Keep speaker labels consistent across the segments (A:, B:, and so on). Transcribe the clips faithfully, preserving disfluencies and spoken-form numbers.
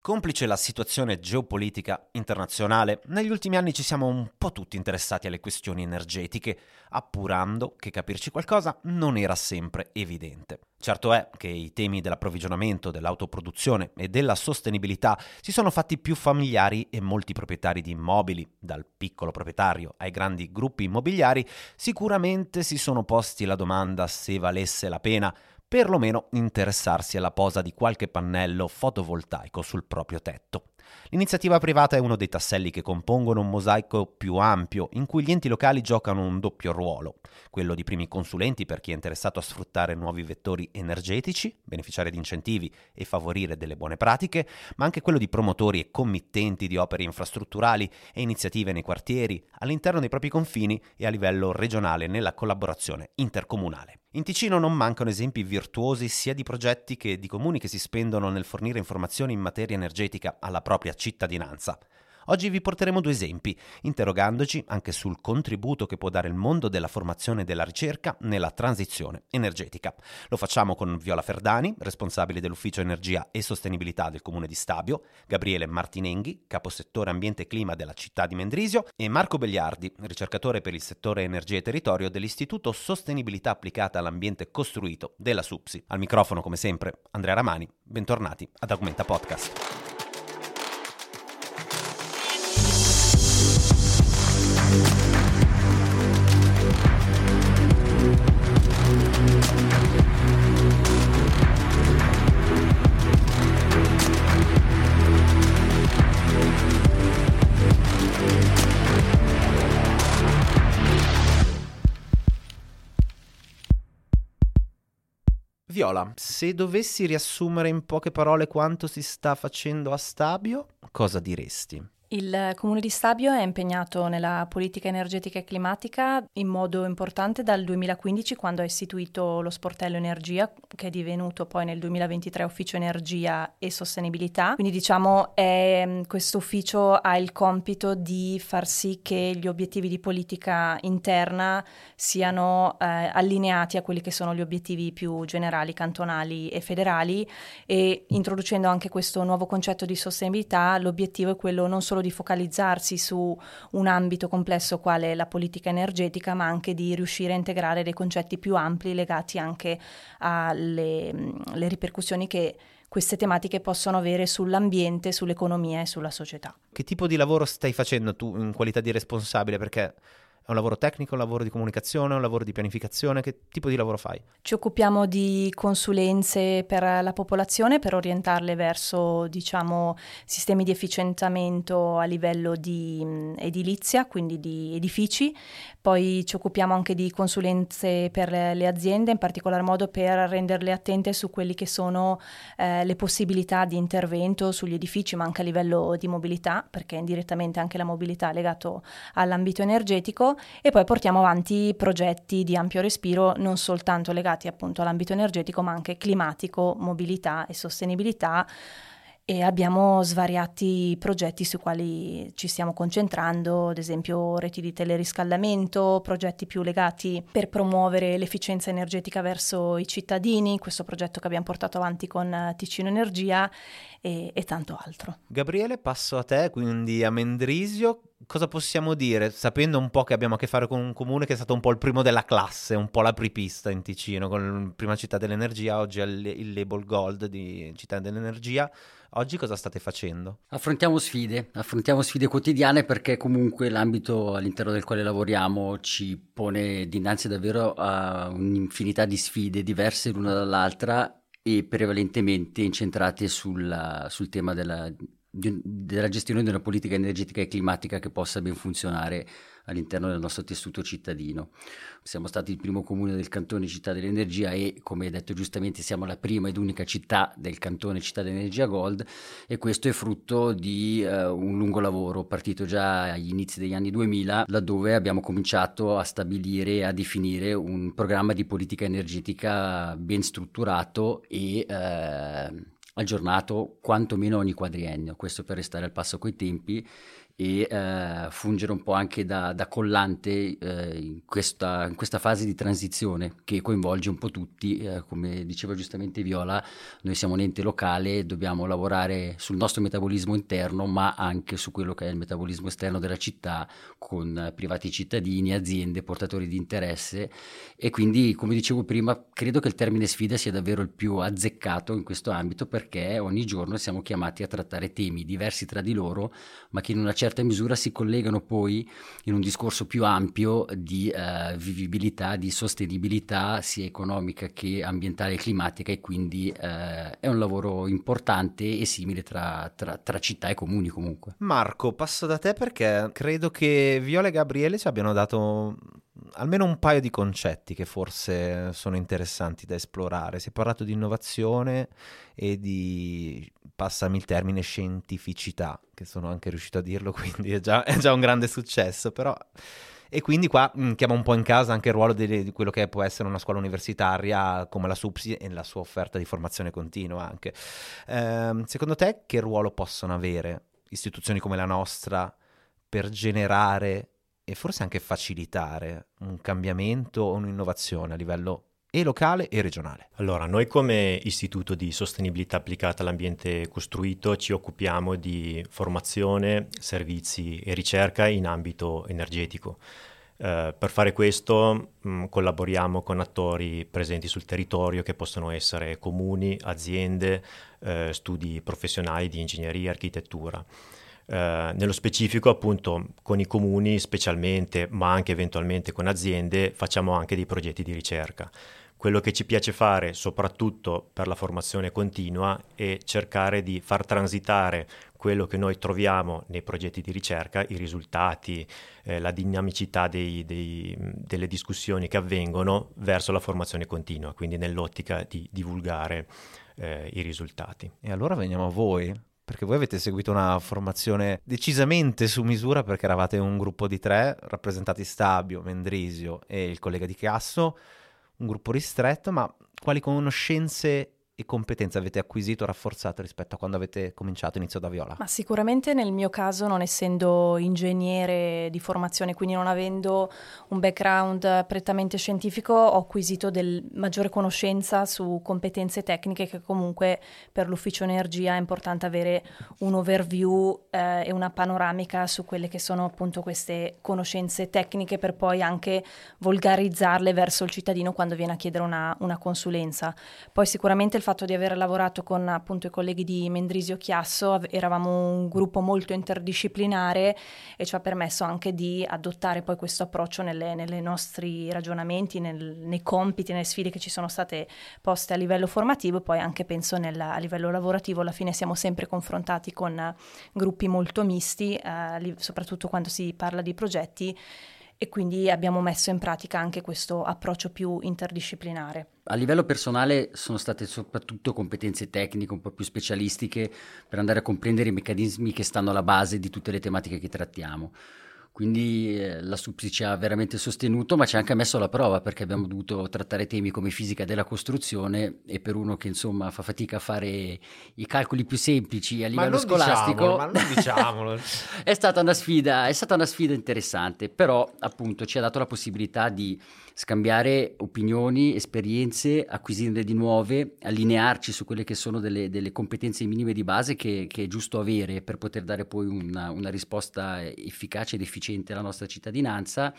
A: Complice la situazione geopolitica internazionale, negli ultimi anni ci siamo un po' tutti interessati alle questioni energetiche, appurando che capirci qualcosa non era sempre evidente. Certo è che i temi dell'approvvigionamento, dell'autoproduzione e della sostenibilità si sono fatti più familiari e molti proprietari di immobili, dal piccolo proprietario ai grandi gruppi immobiliari, sicuramente si sono posti la domanda se valesse la pena perlomeno interessarsi alla posa di qualche pannello fotovoltaico sul proprio tetto. L'iniziativa privata è uno dei tasselli che compongono un mosaico più ampio in cui gli enti locali giocano un doppio ruolo, quello di primi consulenti per chi è interessato a sfruttare nuovi vettori energetici, beneficiare di incentivi e favorire delle buone pratiche, ma anche quello di promotori e committenti di opere infrastrutturali e iniziative nei quartieri, all'interno dei propri confini e a livello regionale nella collaborazione intercomunale. In Ticino non mancano esempi virtuosi sia di progetti che di comuni che si spendono nel fornire informazioni in materia energetica alla propria cittadinanza. Oggi vi porteremo due esempi, interrogandoci anche sul contributo che può dare il mondo della formazione e della ricerca nella transizione energetica. Lo facciamo con Viola Ferdani, responsabile dell'Ufficio Energia e Sostenibilità del Comune di Stabio, Gabriele Martinenghi, caposettore Ambiente e Clima della città di Mendrisio, e Marco Begliardi, ricercatore per il settore Energia e Territorio dell'Istituto Sostenibilità Applicata all'Ambiente Costruito della SUPSI. Al microfono, come sempre, Andrea Ramani. Bentornati ad Augmenta Podcast. Viola, se dovessi riassumere in poche parole quanto si sta facendo a Stabio, cosa diresti?
B: Il Comune di Stabio è impegnato nella politica energetica e climatica in modo importante dal duemilaquindici, quando ha istituito lo sportello Energia, che è divenuto poi nel duemilaventitré Ufficio Energia e Sostenibilità. Quindi diciamo è, questo ufficio ha il compito di far sì che gli obiettivi di politica interna siano eh, allineati a quelli che sono gli obiettivi più generali, cantonali e federali, e introducendo anche questo nuovo concetto di sostenibilità, l'obiettivo è quello non solo di focalizzarsi su un ambito complesso quale la politica energetica, ma anche di riuscire a integrare dei concetti più ampli legati anche alle le ripercussioni che queste tematiche possono avere sull'ambiente, sull'economia e sulla società.
A: Che tipo di lavoro stai facendo tu in qualità di responsabile? Perché è un lavoro tecnico, un lavoro di comunicazione, un lavoro di pianificazione? Che tipo di lavoro fai?
B: Ci occupiamo di consulenze per la popolazione per orientarle verso, diciamo, sistemi di efficientamento a livello di mh, edilizia, quindi di edifici. Poi ci occupiamo anche di consulenze per le, le aziende, in particolar modo per renderle attente su quelli che sono eh, le possibilità di intervento sugli edifici, ma anche a livello di mobilità, perché indirettamente anche la mobilità è legato all'ambito energetico. E poi portiamo avanti progetti di ampio respiro, non soltanto legati appunto all'ambito energetico, ma anche climatico, mobilità e sostenibilità, e abbiamo svariati progetti sui quali ci stiamo concentrando, ad esempio reti di teleriscaldamento, progetti più legati per promuovere l'efficienza energetica verso i cittadini, questo progetto che abbiamo portato avanti con Ticino Energia e, e tanto altro.
A: Gabriele, passo a te, quindi a Mendrisio. Cosa possiamo dire, sapendo un po' che abbiamo a che fare con un comune che è stato un po' il primo della classe, un po' l'apripista in Ticino, con la prima città dell'energia, oggi è il label Gold di città dell'energia. Oggi cosa state facendo?
C: Affrontiamo sfide, affrontiamo sfide quotidiane, perché comunque l'ambito all'interno del quale lavoriamo ci pone dinanzi davvero a un'infinità di sfide diverse l'una dall'altra e prevalentemente incentrate sulla, sul tema della Di, della gestione di una politica energetica e climatica che possa ben funzionare all'interno del nostro tessuto cittadino. Siamo stati il primo comune del cantone Città dell'Energia e, come hai detto giustamente, siamo la prima ed unica città del cantone Città dell'Energia Gold, e questo è frutto di uh, un lungo lavoro partito già agli inizi degli anni duemila, laddove abbiamo cominciato a stabilire e a definire un programma di politica energetica ben strutturato e uh, aggiornato quantomeno ogni quadriennio, questo per restare al passo coi tempi e eh, fungere un po' anche da, da collante eh, in, questa, in questa fase di transizione che coinvolge un po' tutti. Eh, come diceva giustamente Viola, noi siamo un ente locale, dobbiamo lavorare sul nostro metabolismo interno, ma anche su quello che è il metabolismo esterno della città, con privati cittadini, aziende, portatori di interesse, e quindi, come dicevo prima, credo che il termine sfida sia davvero il più azzeccato in questo ambito, perché ogni giorno siamo chiamati a trattare temi diversi tra di loro, ma che in una certa misura si collegano poi in un discorso più ampio di eh, vivibilità, di sostenibilità sia economica che ambientale e climatica, e quindi eh, è un lavoro importante e simile tra, tra, tra città e comuni comunque.
A: Marco, passo da te perché credo che Viola e Gabriele ci abbiano dato almeno un paio di concetti che forse sono interessanti da esplorare. Si è parlato di innovazione e di, passami il termine, scientificità, che sono anche riuscito a dirlo, quindi è già, è già un grande successo, però... E quindi qua mh, chiama un po' in casa anche il ruolo di, di quello che può essere una scuola universitaria come la SUPSI e la sua offerta di formazione continua anche. Ehm, secondo te che ruolo possono avere istituzioni come la nostra per generare e forse anche facilitare un cambiamento o un'innovazione a livello e locale e regionale?
D: Allora, noi come Istituto di Sostenibilità Applicata all'Ambiente Costruito ci occupiamo di formazione, servizi e ricerca in ambito energetico. Eh, per fare questo mh, collaboriamo con attori presenti sul territorio che possono essere comuni, aziende, eh, studi professionali di ingegneria e architettura. Uh, nello specifico appunto con i comuni specialmente, ma anche eventualmente con aziende, facciamo anche dei progetti di ricerca. Quello che ci piace fare soprattutto per la formazione continua è cercare di far transitare quello che noi troviamo nei progetti di ricerca, i risultati, eh, la dinamicità dei, dei, delle discussioni che avvengono verso la formazione continua, quindi nell'ottica di divulgare eh, i risultati.
A: E allora veniamo a voi. Perché voi avete seguito una formazione decisamente su misura, perché eravate un gruppo di tre, rappresentati Stabio, Mendrisio e il collega di Chiasso, un gruppo ristretto, ma quali conoscenze e competenze avete acquisito, rafforzato rispetto a quando avete cominciato? Inizio da Viola.
B: Ma sicuramente nel mio caso, non essendo ingegnere di formazione, quindi non avendo un background prettamente scientifico, ho acquisito del maggiore conoscenza su competenze tecniche, che comunque per l'ufficio energia è importante avere un overview eh, e una panoramica su quelle che sono appunto queste conoscenze tecniche, per poi anche volgarizzarle verso il cittadino quando viene a chiedere una, una consulenza. Poi sicuramente il fatto di aver lavorato con appunto i colleghi di Mendrisio Chiasso, eravamo un gruppo molto interdisciplinare e ci ha permesso anche di adottare poi questo approccio nelle, nelle nostri ragionamenti, nel, nei compiti, nelle sfide che ci sono state poste a livello formativo, e poi anche penso nel, a livello lavorativo. Alla fine siamo sempre confrontati con gruppi molto misti, eh, soprattutto quando si parla di progetti, e quindi abbiamo messo in pratica anche questo approccio più interdisciplinare.
C: A livello personale sono state soprattutto competenze tecniche un po' più specialistiche per andare a comprendere i meccanismi che stanno alla base di tutte le tematiche che trattiamo. Quindi eh, la SUPSI ci ha veramente sostenuto, ma ci ha anche messo alla prova, perché abbiamo dovuto trattare temi come fisica della costruzione, e per uno che insomma fa fatica a fare i calcoli più semplici a livello
A: ma non
C: scolastico,
A: diciamolo, ma non diciamolo.
C: è stata una sfida, è stata una sfida interessante, però appunto ci ha dato la possibilità di scambiare opinioni, esperienze, acquisirne di nuove, allinearci su quelle che sono delle, delle competenze minime di base che, che è giusto avere per poter dare poi una, una risposta efficace ed efficiente alla nostra cittadinanza,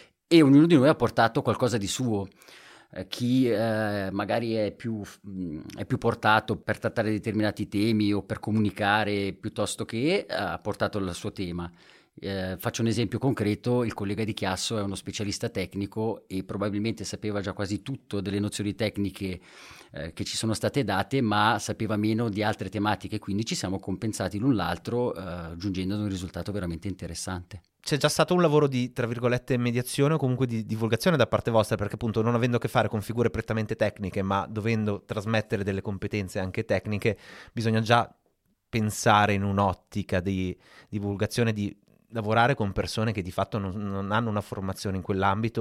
C: e ognuno di noi ha portato qualcosa di suo. Eh, chi eh, magari è più, mh, è più portato per trattare determinati temi o per comunicare piuttosto che eh, ha portato il suo tema. Eh, faccio un esempio concreto: il collega di Chiasso è uno specialista tecnico e probabilmente sapeva già quasi tutto delle nozioni tecniche eh, che ci sono state date, ma sapeva meno di altre tematiche, quindi ci siamo compensati l'un l'altro, eh, giungendo ad un risultato veramente interessante.
A: C'è già stato un lavoro di, tra virgolette, mediazione o comunque di divulgazione da parte vostra, perché appunto non avendo a che fare con figure prettamente tecniche, ma dovendo trasmettere delle competenze anche tecniche, bisogna già pensare in un'ottica di divulgazione, di lavorare con persone che di fatto non, non hanno una formazione in quell'ambito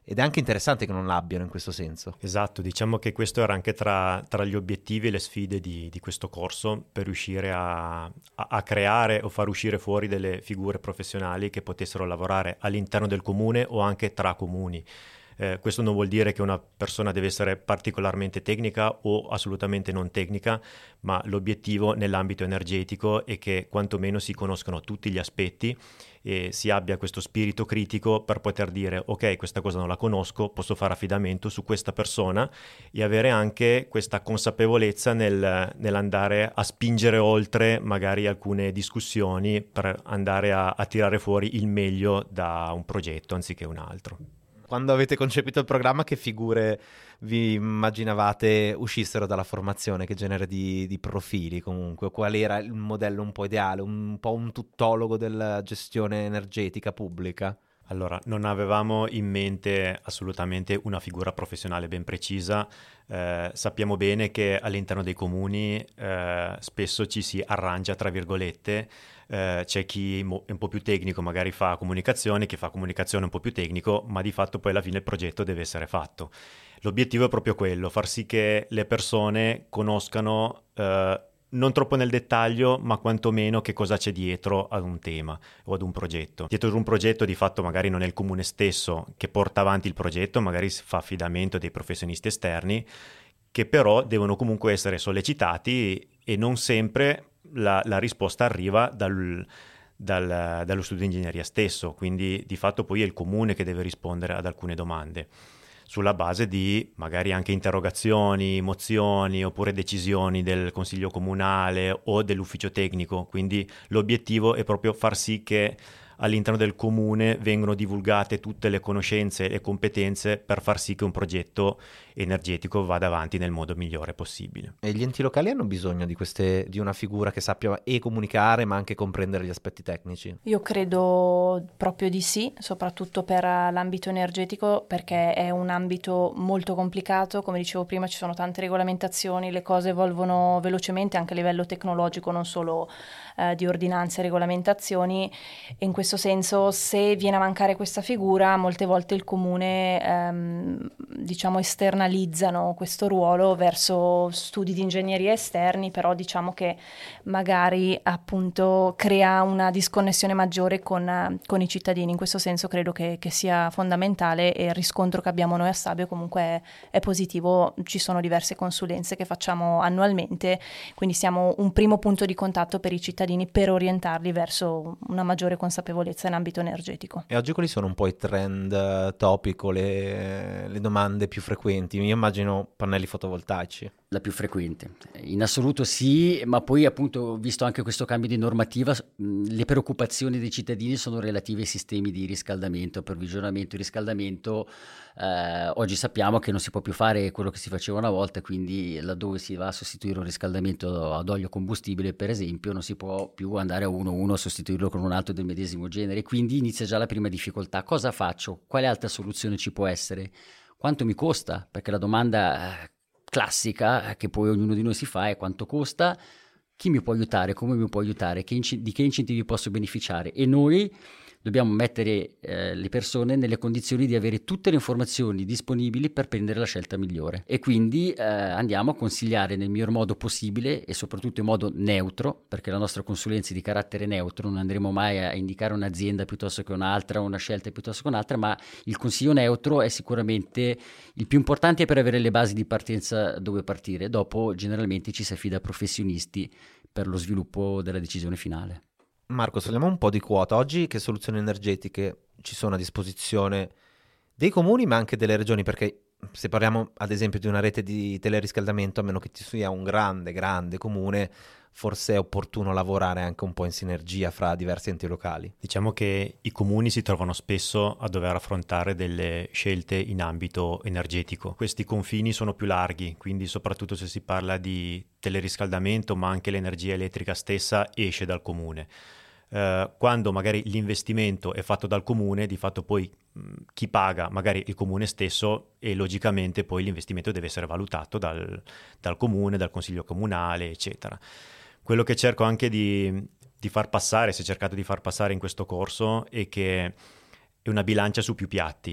A: ed è anche interessante che non l'abbiano in questo senso.
D: Esatto, diciamo che questo era anche tra, tra gli obiettivi e le sfide di, di questo corso, per riuscire a, a, a creare o far uscire fuori delle figure professionali che potessero lavorare all'interno del comune o anche tra comuni. Eh, questo non vuol dire che una persona deve essere particolarmente tecnica o assolutamente non tecnica, ma l'obiettivo nell'ambito energetico è che quantomeno si conoscano tutti gli aspetti e si abbia questo spirito critico per poter dire ok, questa cosa non la conosco, posso fare affidamento su questa persona, e avere anche questa consapevolezza nel, nell'andare a spingere oltre magari alcune discussioni per andare a, a tirare fuori il meglio da un progetto anziché un altro.
A: Quando avete concepito il programma, che figure vi immaginavate uscissero dalla formazione? Che genere di, di profili comunque? Qual era il modello un po' ideale? Un po' un tuttologo della gestione energetica pubblica?
D: Allora, non avevamo in mente assolutamente una figura professionale ben precisa. Eh, sappiamo bene che all'interno dei comuni eh, spesso ci si arrangia, tra virgolette. Eh, c'è chi mo- è un po' più tecnico, magari fa comunicazione, chi fa comunicazione un po' più tecnico, ma di fatto poi alla fine il progetto deve essere fatto. L'obiettivo è proprio quello, far sì che le persone conoscano eh, non troppo nel dettaglio, ma quantomeno che cosa c'è dietro ad un tema o ad un progetto. Dietro ad un progetto di fatto magari non è il comune stesso che porta avanti il progetto, magari si fa affidamento a dei professionisti esterni che però devono comunque essere sollecitati, e non sempre la, la risposta arriva dal, dal, dallo studio di ingegneria stesso, quindi di fatto poi è il comune che deve rispondere ad alcune domande sulla base di magari anche interrogazioni, mozioni oppure decisioni del consiglio comunale o dell'ufficio tecnico. Quindi l'obiettivo è proprio far sì che all'interno del comune vengono divulgate tutte le conoscenze e competenze per far sì che un progetto energetico vada avanti nel modo migliore possibile.
A: E gli enti locali hanno bisogno di, queste, di una figura che sappia e comunicare ma anche comprendere gli aspetti tecnici?
B: Io credo proprio di sì, soprattutto per l'ambito energetico, perché è un ambito molto complicato. Come dicevo prima, ci sono tante regolamentazioni, le cose evolvono velocemente anche a livello tecnologico, non solo eh, di ordinanze e regolamentazioni, e in questo senso, se viene a mancare questa figura, molte volte il comune ehm, diciamo esternalizzano questo ruolo verso studi di ingegneria esterni, però diciamo che magari appunto crea una disconnessione maggiore con, con i cittadini. In questo senso credo che, che sia fondamentale, e il riscontro che abbiamo noi a Stabio comunque è, è positivo. Ci sono diverse consulenze che facciamo annualmente, quindi siamo un primo punto di contatto per i cittadini per orientarli verso una maggiore consapevolezza in ambito energetico.
A: E oggi quali sono un po' i trend topico, le, le domande più frequenti? Io immagino pannelli fotovoltaici.
C: La più frequente. In assoluto sì, ma poi appunto, visto anche questo cambio di normativa, le preoccupazioni dei cittadini sono relative ai sistemi di riscaldamento, approvvigionamento e riscaldamento. Eh, oggi sappiamo che non si può più fare quello che si faceva una volta, quindi laddove si va a sostituire un riscaldamento ad olio combustibile, per esempio, non si può più andare a uno a uno a sostituirlo con un altro del medesimo genere. Quindi inizia già la prima difficoltà. Cosa faccio? Quale altra soluzione ci può essere? Quanto mi costa? Perché la domanda eh, classica che poi ognuno di noi si fa è: quanto costa? Chi mi può aiutare? Come mi può aiutare? Che inc- di che incentivi posso beneficiare? E noi dobbiamo mettere eh, le persone nelle condizioni di avere tutte le informazioni disponibili per prendere la scelta migliore, e quindi eh, andiamo a consigliare nel miglior modo possibile e soprattutto in modo neutro, perché la nostra consulenza è di carattere neutro. Non andremo mai a indicare un'azienda piuttosto che un'altra, una scelta piuttosto che un'altra, ma il consiglio neutro è sicuramente il più importante per avere le basi di partenza dove partire. Dopo generalmente ci si affida a professionisti per lo sviluppo della decisione finale.
A: Marco, parliamo un po' di quota. Oggi che soluzioni energetiche ci sono a disposizione dei comuni ma anche delle regioni? Perché se parliamo ad esempio di una rete di teleriscaldamento, a meno che ci sia un grande, grande comune, forse è opportuno lavorare anche un po' in sinergia fra diversi enti locali.
D: Diciamo che i comuni si trovano spesso a dover affrontare delle scelte in ambito energetico. Questi confini sono più larghi, quindi soprattutto se si parla di teleriscaldamento, ma anche l'energia elettrica stessa esce dal comune. Uh, quando magari l'investimento è fatto dal comune, di fatto poi mh, chi paga magari il comune stesso, e logicamente poi l'investimento deve essere valutato dal, dal comune, dal consiglio comunale, eccetera. Quello che cerco anche di, di far passare, si è cercato di far passare in questo corso, è che è una bilancia su più piatti.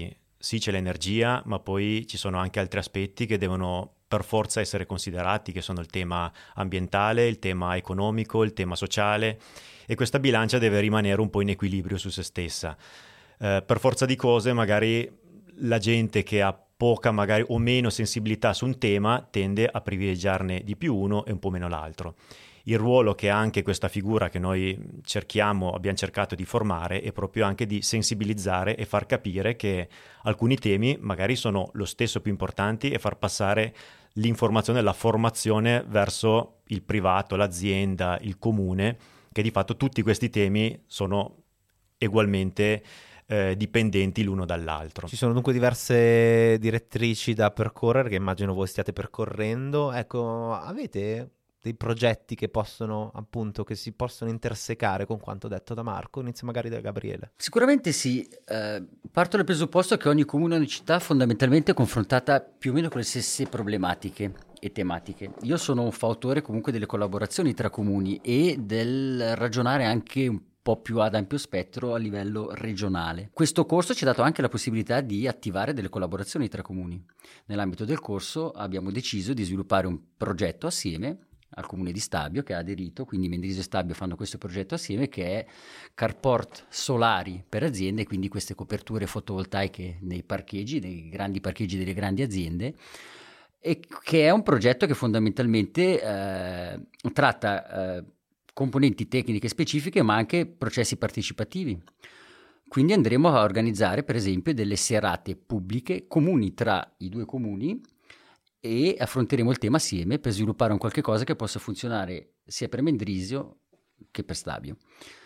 D: sì, c'è l'energia, ma poi ci sono anche altri aspetti che devono per forza essere considerati, che sono il tema ambientale, il tema economico, il tema sociale, e questa bilancia deve rimanere un po' in equilibrio su se stessa. Eh, per forza di cose, magari la gente che ha poca magari o meno sensibilità su un tema tende a privilegiarne di più uno e un po' meno l'altro. Il ruolo che ha anche questa figura che noi cerchiamo, abbiamo cercato di formare, è proprio anche di sensibilizzare e far capire che alcuni temi magari sono lo stesso più importanti, e far passare l'informazione, la formazione verso il privato, l'azienda, il comune, che di fatto tutti questi temi sono ugualmente eh, dipendenti l'uno dall'altro.
A: Ci sono dunque diverse direttrici da percorrere, che immagino voi stiate percorrendo. Ecco, avete dei progetti che possono, appunto, che si possono intersecare con quanto detto da Marco? Inizio magari da Gabriele.
C: Sicuramente sì, eh, parto dal presupposto che ogni comune, ogni città fondamentalmente è confrontata più o meno con le stesse problematiche e tematiche. Io sono un fautore comunque delle collaborazioni tra comuni e del ragionare anche un po' più ad ampio spettro a livello regionale. Questo corso ci ha dato anche la possibilità di attivare delle collaborazioni tra comuni. Nell'ambito del corso abbiamo deciso di sviluppare un progetto assieme al comune di Stabio, che ha aderito, quindi Mendrisio e Stabio fanno questo progetto assieme, che è carport solari per aziende, quindi queste coperture fotovoltaiche nei parcheggi, nei grandi parcheggi delle grandi aziende, e che è un progetto che fondamentalmente eh, tratta eh, componenti tecniche specifiche, ma anche processi partecipativi. Quindi andremo a organizzare, per esempio, delle serate pubbliche comuni tra i due comuni, e affronteremo il tema assieme per sviluppare un qualche cosa che possa funzionare sia per Mendrisio che per Stabio.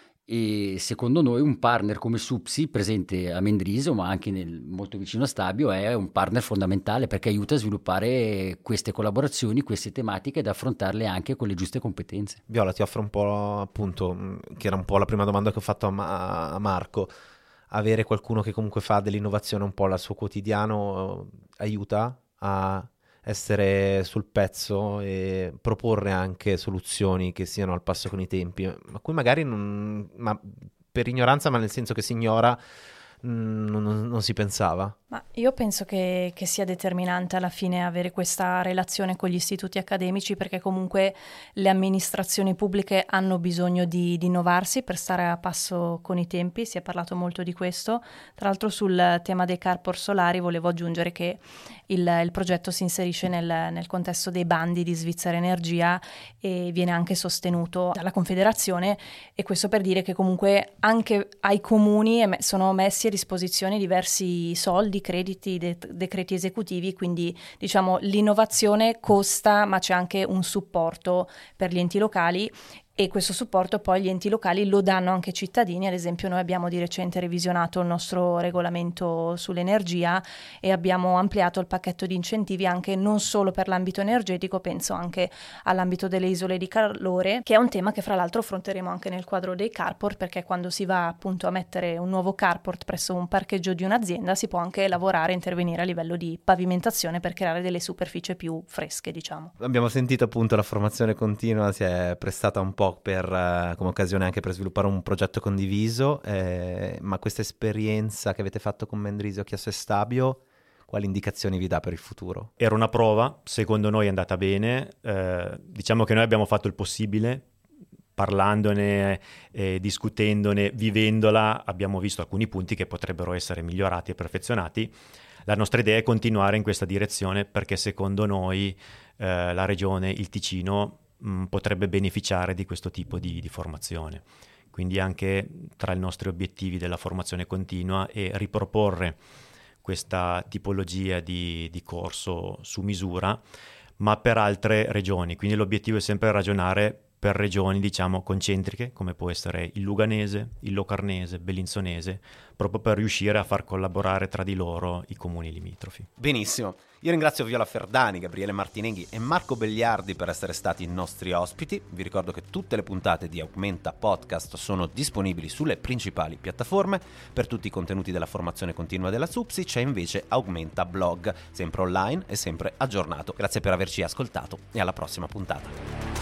C: E secondo noi un partner come Supsi, presente a Mendrisio ma anche nel, molto vicino a Stabio, è un partner fondamentale, perché aiuta a sviluppare queste collaborazioni, queste tematiche, ed affrontarle anche con le giuste competenze.
A: Viola, ti offro un po', appunto, che era un po' la prima domanda che ho fatto a, Ma- a Marco. Avere qualcuno che comunque fa dell'innovazione un po' al suo quotidiano aiuta a essere sul pezzo e proporre anche soluzioni che siano al passo con i tempi, a cui magari non, ma per ignoranza, ma nel senso che si ignora, non, non, non si pensava.
B: Ma io penso che, che sia determinante alla fine avere questa relazione con gli istituti accademici, perché comunque le amministrazioni pubbliche hanno bisogno di, di innovarsi per stare a passo con i tempi. Si è parlato molto di questo. Tra l'altro sul tema dei carport solari volevo aggiungere che il, il progetto si inserisce nel, nel contesto dei bandi di Svizzera Energia e viene anche sostenuto dalla Confederazione, e questo per dire che comunque anche ai comuni sono messi a disposizione diversi soldi, crediti, de- decreti esecutivi, quindi diciamo l'innovazione costa, ma c'è anche un supporto per gli enti locali, e questo supporto poi gli enti locali lo danno anche ai cittadini. Ad esempio noi abbiamo di recente revisionato il nostro regolamento sull'energia e abbiamo ampliato il pacchetto di incentivi anche non solo per l'ambito energetico, penso anche all'ambito delle isole di calore, che è un tema che fra l'altro affronteremo anche nel quadro dei carport, perché quando si va appunto a mettere un nuovo carport presso un parcheggio di un'azienda si può anche lavorare e intervenire a livello di pavimentazione per creare delle superfici più fresche, diciamo.
A: Abbiamo sentito appunto la formazione continua si è prestata un po' per, uh, come occasione anche per sviluppare un progetto condiviso, eh, ma questa esperienza che avete fatto con Mendrisio, Chiasso e Stabio, quali indicazioni vi dà per il futuro?
D: Era una prova, secondo noi è andata bene, eh, diciamo che noi abbiamo fatto il possibile, parlandone, eh, discutendone, vivendola, abbiamo visto alcuni punti che potrebbero essere migliorati e perfezionati. La nostra idea è continuare in questa direzione, perché secondo noi eh, la regione, il Ticino, mh, potrebbe beneficiare di questo tipo di, di formazione. Quindi anche tra i nostri obiettivi della formazione continua è riproporre questa tipologia di, di corso su misura, ma per altre regioni. Quindi l'obiettivo è sempre ragionare per regioni, diciamo, concentriche, come può essere il Luganese, il Locarnese, Bellinzonese, proprio per riuscire a far collaborare tra di loro i comuni limitrofi.
A: Benissimo. Io ringrazio Viola Ferdani, Gabriele Martinenghi e Marco Begliardi per essere stati i nostri ospiti. Vi ricordo che tutte le puntate di Augmenta Podcast sono disponibili sulle principali piattaforme. Per tutti i contenuti della formazione continua della Supsi c'è invece Augmenta Blog, sempre online e sempre aggiornato. Grazie per averci ascoltato e alla prossima puntata.